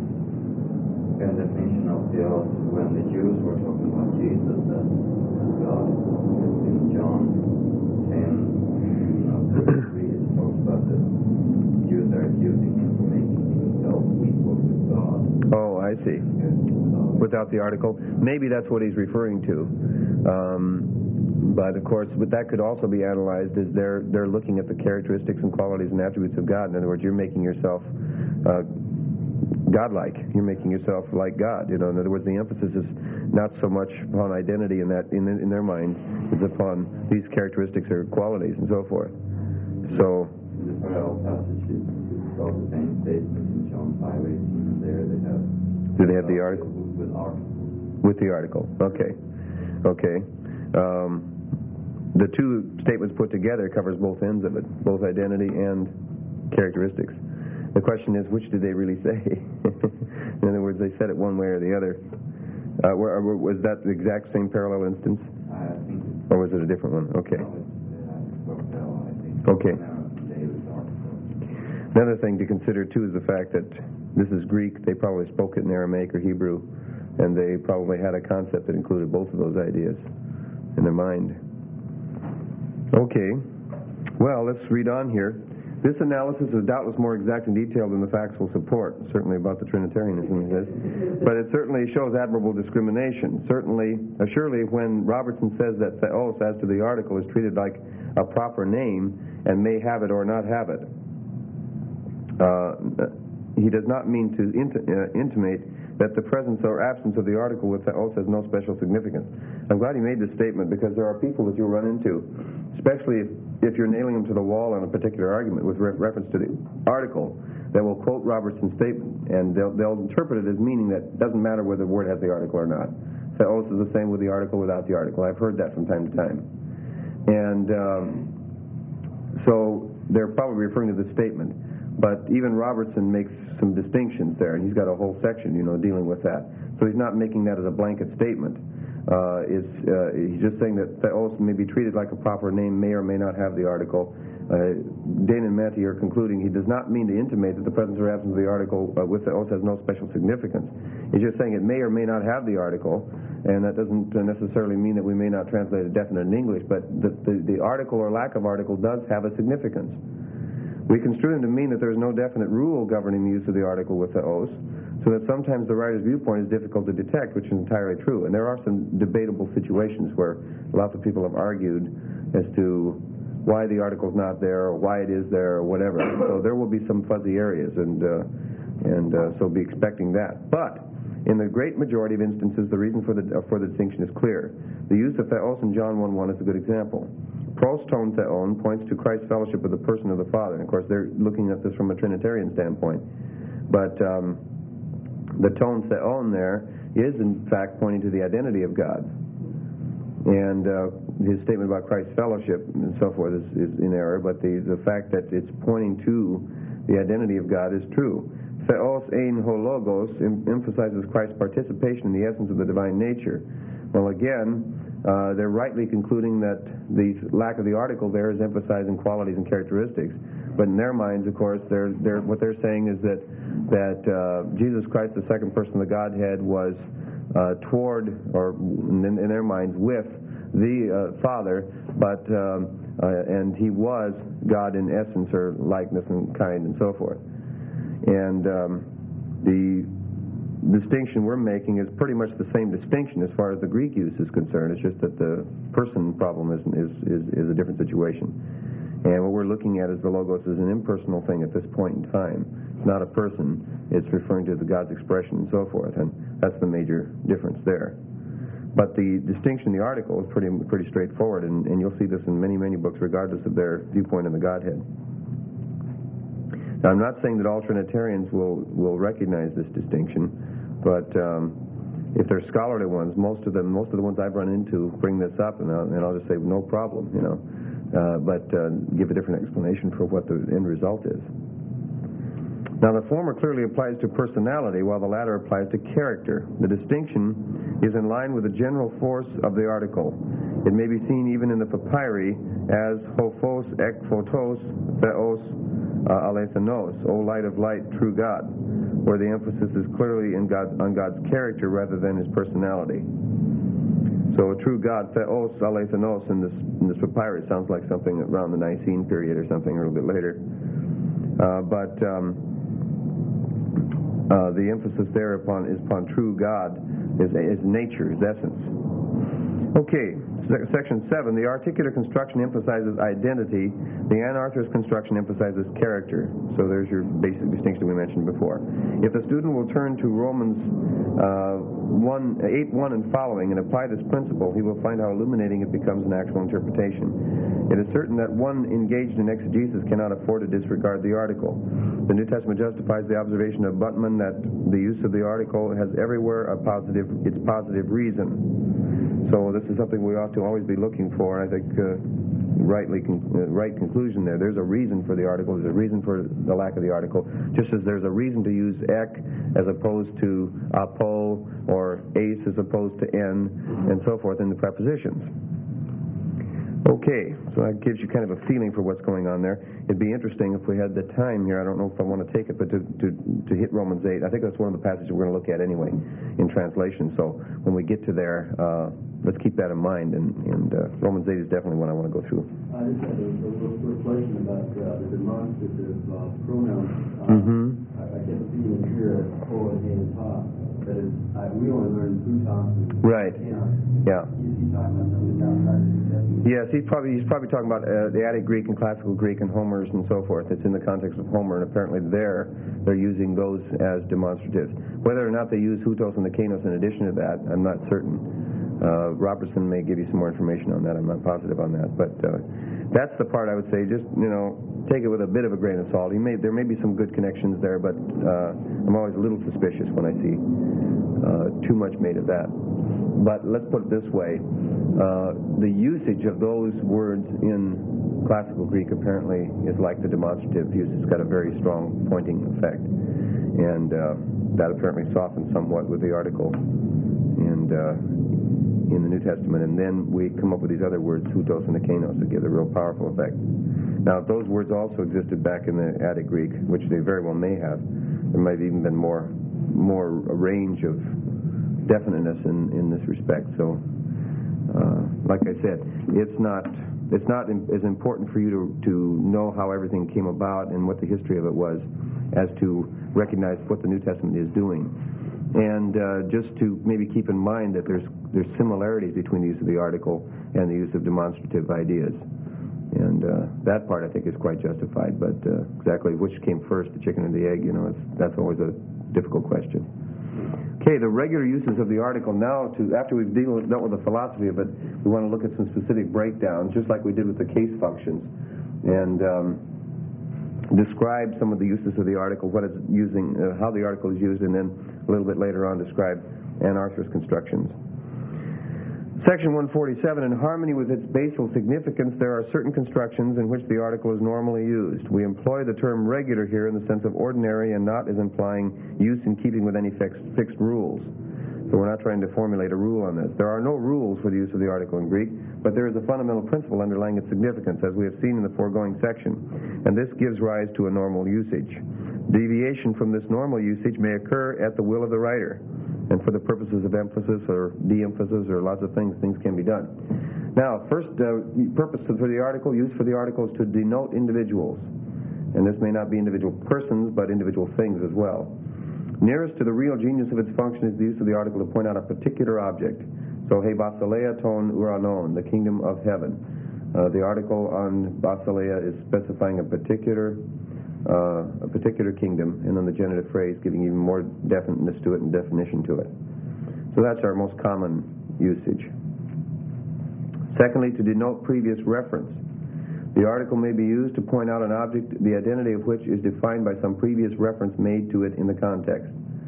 the definition of theos when the Jews were talking about Jesus as God. In John ten, you know, three, it talks about the Jews are accusing him for making himself equal with God. Oh, I see. Without the article. Maybe that's what he's referring to. Um, But of course, but that could also be analyzed as they're they're looking at the characteristics and qualities and attributes of God. In other words, you're making yourself uh, godlike. You're making yourself like God. You know, in other words, the emphasis is not so much upon identity in that in in their mind, it's upon these characteristics or qualities and so forth. So the parallel passage is called the same statement in John five eighteen, and there they have. Do they have the article? With article. With the article. Okay. Okay. Um, the two statements put together covers both ends of it, both identity and characteristics. The question is, which did they really say? In other words, they said it one way or the other. Uh, were, were, was that the exact same parallel instance? I think or was it a different one? Okay. Okay. Another thing to consider, too, is the fact that this is Greek. They probably spoke it in Aramaic or Hebrew, and they probably had a concept that included both of those ideas in their mind. Okay. Well, let's read on here. This analysis is doubtless more exact and detailed than the facts will support, certainly about the Trinitarianism, it is. But it certainly shows admirable discrimination. Certainly, uh, surely when Robertson says that theos as to the article is treated like a proper name and may have it or not have it, uh, he does not mean to int uh, intimate that the presence or absence of the article with theos has no special significance. I'm glad he made this statement, because there are people that you'll run into, especially if, if you're nailing them to the wall on a particular argument with re reference to the article, that will quote Robertson's statement, and they'll, they'll interpret it as meaning that it doesn't matter whether the word has the article or not. Theos is the same with the article, without the article. I've heard that from time to time. And um, so they're probably referring to the statement. But even Robertson makes some distinctions there, and he's got a whole section, you know, dealing with that. So he's not making that as a blanket statement. uh, is uh, he's just saying that theos may be treated like a proper name, may or may not have the article. Uh, Dane and Matty are concluding he does not mean to intimate that the presence or absence of the article uh, with theos has no special significance. He's just saying it may or may not have the article, and that doesn't uh, necessarily mean that we may not translate it definite in English, but the, the, the article or lack of article does have a significance. We construe him to mean that there is no definite rule governing the use of the article with theos, so that sometimes the writer's viewpoint is difficult to detect, which is entirely true. And there are some debatable situations where lots of people have argued as to why the article's not there, or why it is there, or whatever. So there will be some fuzzy areas, and uh, and uh, so be expecting that. But in the great majority of instances, the reason for the uh, for the distinction is clear. The use of theos in John one one is a good example. Pros ton theon points to Christ's fellowship with the person of the Father. And of course, they're looking at this from a Trinitarian standpoint. But um, the ton theon there is, in fact, pointing to the identity of God. And uh, his statement about Christ's fellowship and so forth is, is in error, but the, the fact that it's pointing to the identity of God is true. Theos ein ho logos em- emphasizes Christ's participation in the essence of the divine nature. Well, again, uh, they're rightly concluding that the lack of the article there is emphasizing qualities and characteristics. But in their minds, of course, they're, they're, what they're saying is that, that uh, Jesus Christ, the second person of the Godhead, was uh, toward, or in, in their minds, with the uh, Father, but um, uh, and he was God in essence, or likeness and kind and so forth. And um, the distinction we're making is pretty much the same distinction as far as the Greek use is concerned. It's just that the person problem is is, is, is a different situation. And what we're looking at is the Logos is an impersonal thing at this point in time. It's not a person. It's referring to the God's expression and so forth, and that's the major difference there. But the distinction in the article is pretty pretty straightforward, and, and you'll see this in many, many books regardless of their viewpoint in the Godhead. Now, I'm not saying that all Trinitarians will, will recognize this distinction, but um, if they're scholarly ones, most of them, most of the ones I've run into bring this up, and I'll, and I'll just say, no problem, you know, uh, but uh, give a different explanation for what the end result is. Now, the former clearly applies to personality, while the latter applies to character. The distinction is in line with the general force of the article. It may be seen even in the papyri as hophos ek photos theos uh, alethanos, O light of light, true God, where the emphasis is clearly in God, on God's character rather than his personality. So a true God, theos alethanos, in this, in this papyrus sounds like something around the Nicene period or something, or a little bit later. Uh, but um, uh, the emphasis there upon is upon true God, is, is nature, is essence. Okay, section seven, the articular construction emphasizes identity. The anarthrous construction emphasizes character. So there's your basic distinction we mentioned before. If the student will turn to Romans uh, one, eight one and following and apply this principle, he will find how illuminating it becomes in actual interpretation. It is certain that one engaged in exegesis cannot afford to disregard the article. The New Testament justifies the observation of Buttman that the use of the article has everywhere a positive, its positive reason. So this is something we ought to always be looking for, and I think uh, rightly con- uh, right conclusion there. There's a reason for the article. There's a reason for the lack of the article, just as there's a reason to use ek as opposed to apo, or ace as opposed to en, and so forth in the prepositions. Okay, so that gives you kind of a feeling for what's going on there. It'd be interesting if we had the time here. I don't know if I want to take it, but to, to, to hit Romans eight. I think that's one of the passages we're going to look at anyway in translation. So when we get to there, uh, let's keep that in mind. And, and uh, Romans eight is definitely one I want to go through. I just had a, a little quick question about uh, the demonstrative uh, pronouns. Uh, mm-hmm. I, I kept seeing here ho and he and ha. That is, I, we only learned Plutarch. Right. Yeah. Is he talking about something outside of the Yes, he's probably he's probably talking about uh, the Attic Greek and Classical Greek and Homer's and so forth. It's in the context of Homer, and apparently there they're using those as demonstratives. Whether or not they use hutos and the kanos in addition to that, I'm not certain. Uh, Robertson may give you some more information on that. I'm not positive on that, but uh, that's the part I would say. Just you know, take it with a bit of a grain of salt. He may there may be some good connections there, but uh, I'm always a little suspicious when I see uh, too much made of that. But let's put it this way. Uh, the usage of those words in Classical Greek apparently is like the demonstrative use. It's got a very strong pointing effect. And uh, that apparently softens somewhat with the article. And uh, in the New Testament, and then we come up with these other words, hutos and akenos, that give a real powerful effect. Now, if those words also existed back in the Attic Greek, which they very well may have, there might have even been more more a range of definiteness in, in this respect. So, uh, like I said, it's not it's not as important for you to, to know how everything came about and what the history of it was as to recognize what the New Testament is doing. And uh, just to maybe keep in mind that there's there's similarities between the use of the article and the use of demonstrative ideas. And uh, that part, I think, is quite justified. But uh, exactly which came first, the chicken or the egg, you know, it's, that's always a difficult question. Okay, the regular uses of the article. Now, to after we've deal with, dealt with the philosophy of it, we want to look at some specific breakdowns, just like we did with the case functions, and um, describe some of the uses of the article, what it's using, uh, how the article is used, and then a little bit later on describe anarthrous constructions. Section one forty-seven, in harmony with its basal significance, there are certain constructions in which the article is normally used. We employ the term regular here in the sense of ordinary and not as implying use in keeping with any fixed, fixed rules. So we're not trying to formulate a rule on this. There are no rules for the use of the article in Greek, but there is a fundamental principle underlying its significance, as we have seen in the foregoing section, and this gives rise to a normal usage. Deviation from this normal usage may occur at the will of the writer, and for the purposes of emphasis or de-emphasis or lots of things, things can be done. Now, first uh, purpose for the article, use for the article, is to denote individuals. And this may not be individual persons, but individual things as well. Nearest to the real genius of its function is the use of the article to point out a particular object. So, he basileia ton uranon, the kingdom of heaven. Uh, the article on basileia is specifying a particular Uh, a particular kingdom, and then the genitive phrase giving even more definiteness to it and definition to it. So that's our most common usage. Secondly, to denote previous reference. The article may be used to point out an object, the identity of which is defined by some previous reference made to it in the context.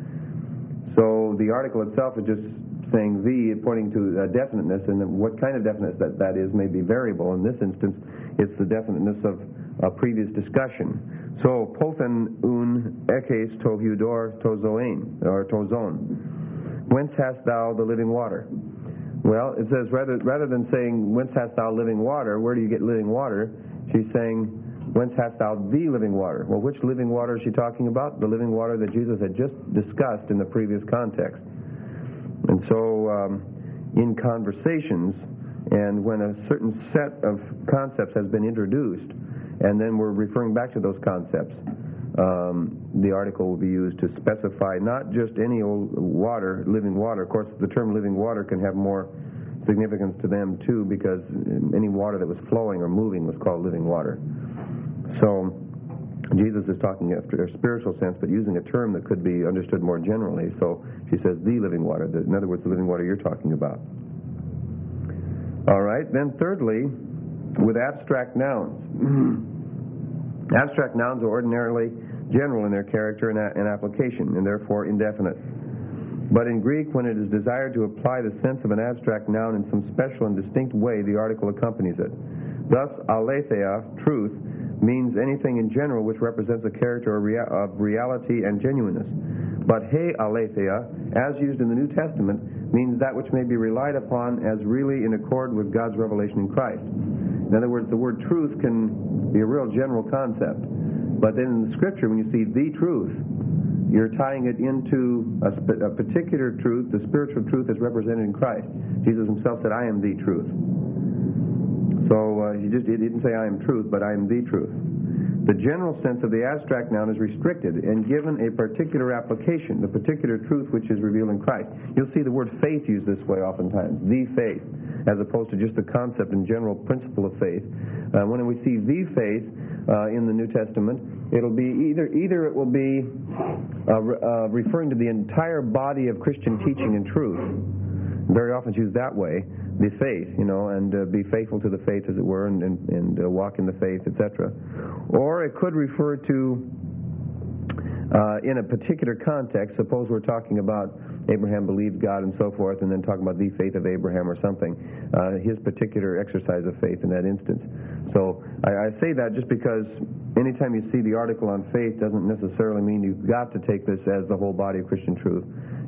So the article itself is just saying the, pointing to a definiteness, and what kind of definiteness that, that is may be variable. In this instance, it's the definiteness of a previous discussion. So, pothen un ekes to hudor to zoin, or to zon. Whence hast thou the living water? Well, it says, rather rather than saying, whence hast thou living water, where do you get living water? She's saying, whence hast thou the living water? Well, which living water is she talking about? The living water that Jesus had just discussed in the previous context. And so, um, in conversations, and when a certain set of concepts has been introduced, and then we're referring back to those concepts, um, the article will be used to specify not just any old water, living water. Of course, the term living water can have more significance to them, too, because any water that was flowing or moving was called living water. So Jesus is talking after a spiritual sense, but using a term that could be understood more generally. So she says the living water. In other words, the living water you're talking about. All right. Then thirdly, with abstract nouns. Abstract nouns are ordinarily general in their character and, a- and application, and therefore indefinite. But in Greek, when it is desired to apply the sense of an abstract noun in some special and distinct way, the article accompanies it. Thus, aletheia, truth, means anything in general which represents a character of, rea- of reality and genuineness. But he aletheia, as used in the New Testament, means that which may be relied upon as really in accord with God's revelation in Christ. In other words, the word truth can be a real general concept. But then in the Scripture, when you see the truth, you're tying it into a, sp- a particular truth, the spiritual truth as represented in Christ. Jesus himself said, I am the truth. So uh, he, just, he didn't say I am truth, but I am the truth. The general sense of the abstract noun is restricted and given a particular application, the particular truth which is revealed in Christ. You'll see the word faith used this way oftentimes, the faith, as opposed to just the concept and general principle of faith. Uh, when we see the faith uh, in the New Testament, it'll be either either it will be uh, re- uh, referring to the entire body of Christian teaching and truth. Very often it's used that way, the faith, you know, and uh, be faithful to the faith, as it were, and, and, and uh, walk in the faith, et cetera. Or it could refer to, uh, in a particular context, suppose we're talking about Abraham believed God and so forth, and then talking about the faith of Abraham or something, uh, his particular exercise of faith in that instance. So I, I say that just because anytime you see the article on faith doesn't necessarily mean you've got to take this as the whole body of Christian truth.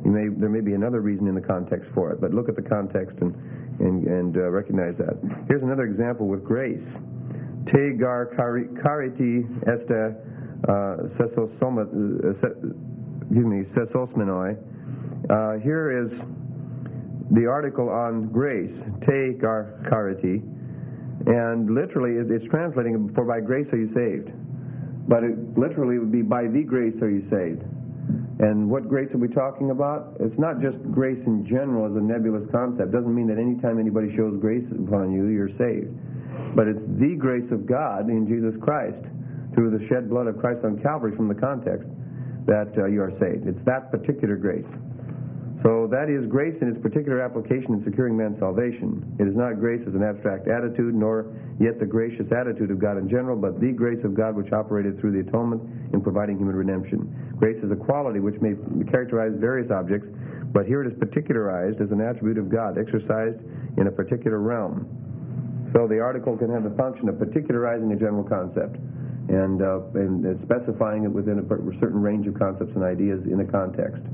You may, there may be another reason in the context for it, but look at the context and, and, and uh, recognize that. Here's another example with grace. Te gar chariti esta sesosoma, excuse me, sesosmenoi. Uh, here is the article on grace, te gar chariti, and literally it's translating, for by grace are you saved. But it literally would be, by the grace are you saved. And what grace are we talking about? It's not just grace in general as a nebulous concept. It doesn't mean that any time anybody shows grace upon you, you're saved. But it's the grace of God in Jesus Christ, through the shed blood of Christ on Calvary from the context, that uh, you are saved. It's that particular grace. So that is grace in its particular application in securing man's salvation. It is not grace as an abstract attitude, nor yet the gracious attitude of God in general, but the grace of God which operated through the atonement in providing human redemption. Grace is a quality which may characterize various objects, but here it is particularized as an attribute of God, exercised in a particular realm. So the article can have the function of particularizing a general concept and, uh, and specifying it within a certain range of concepts and ideas in a context.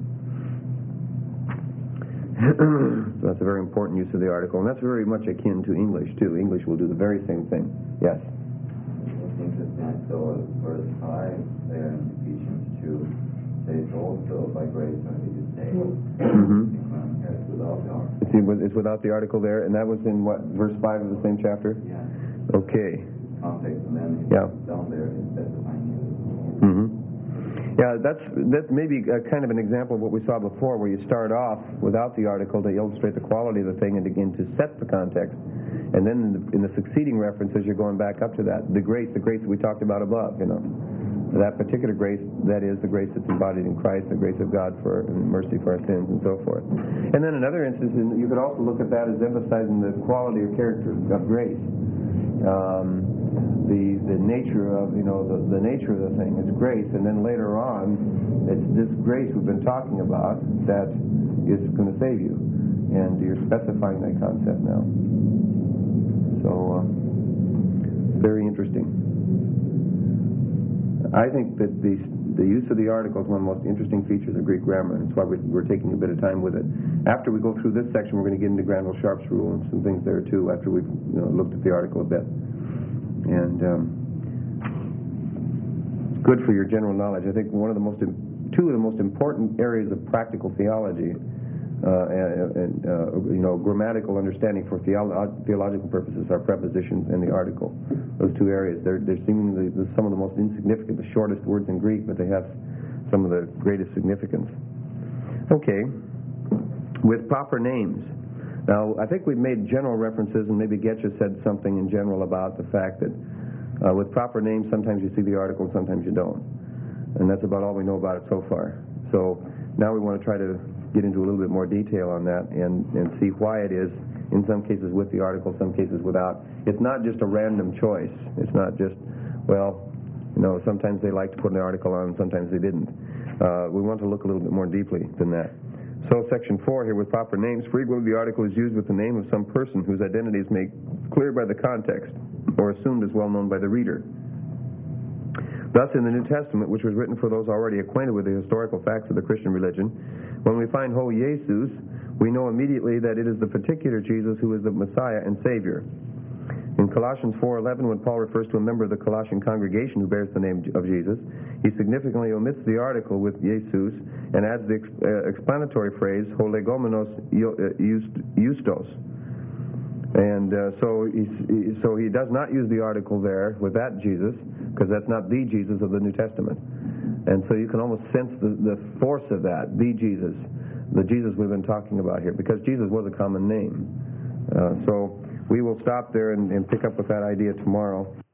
So that's a very important use of the article, and that's very much akin to English, too. English will do the very same thing. Yes? It's interesting, I saw verse five there in Ephesians two, says also by grace are you saved. Mm-hmm. It's without the article. It's, it's without the article there, and that was in what, verse five of the same chapter? Yeah. Okay. Context, and then Yeah. down there it's specifying you. Mm-hmm. Yeah, that's that's maybe a kind of an example of what we saw before, where you start off without the article to illustrate the quality of the thing and begin to set the context, and then in the, in the succeeding references you're going back up to that. The grace, the grace that we talked about above, you know, that particular grace, that is the grace that's embodied in Christ, the grace of God for mercy for our sins and so forth. And then another instance, you could also look at that as emphasizing the quality or character of grace. Um, the the nature of, you know, the, the nature of the thing. It's grace, and then later on, it's this grace we've been talking about that is going to save you. And you're specifying that concept now. So, uh, very interesting. I think that the the use of the article is one of the most interesting features of Greek grammar, and that's why we're, we're taking a bit of time with it. After we go through this section, we're going to get into Granville-Sharp's rule and some things there too, after we've, you know, looked at the article a bit. And um, it's good for your general knowledge. I think one of the most, two of the most important areas of practical theology, uh, and, and uh, you know, grammatical understanding for theolo- theological purposes are prepositions and the article. Those two areas, they're, they're seemingly some of the most insignificant, the shortest words in Greek, but they have some of the greatest significance. Okay, with proper names. Now, I think we've made general references, and maybe Getcha said something in general about the fact that uh, with proper names, sometimes you see the article, and sometimes you don't. And that's about all we know about it so far. So now we want to try to get into a little bit more detail on that and, and see why it is, in some cases with the article, some cases without. It's not just a random choice. It's not just, well, you know, sometimes they like to put an article on, and sometimes they didn't. Uh, we want to look a little bit more deeply than that. So section four here, with proper names, frequently the article is used with the name of some person whose identity is made clear by the context or assumed as well known by the reader. Thus, in the New Testament, which was written for those already acquainted with the historical facts of the Christian religion, when we find Ho Jesus, we know immediately that it is the particular Jesus who is the Messiah and Savior. In Colossians four eleven, when Paul refers to a member of the Colossian congregation who bears the name of Jesus, he significantly omits the article with Jesus and adds the ex- uh, explanatory phrase, ho legomenos eustos. And uh, so, he, so he does not use the article there with that Jesus, because that's not the Jesus of the New Testament. And so you can almost sense the, the force of that, the Jesus, the Jesus we've been talking about here, because Jesus was a common name. Uh, so we will stop there and, and pick up with that idea tomorrow.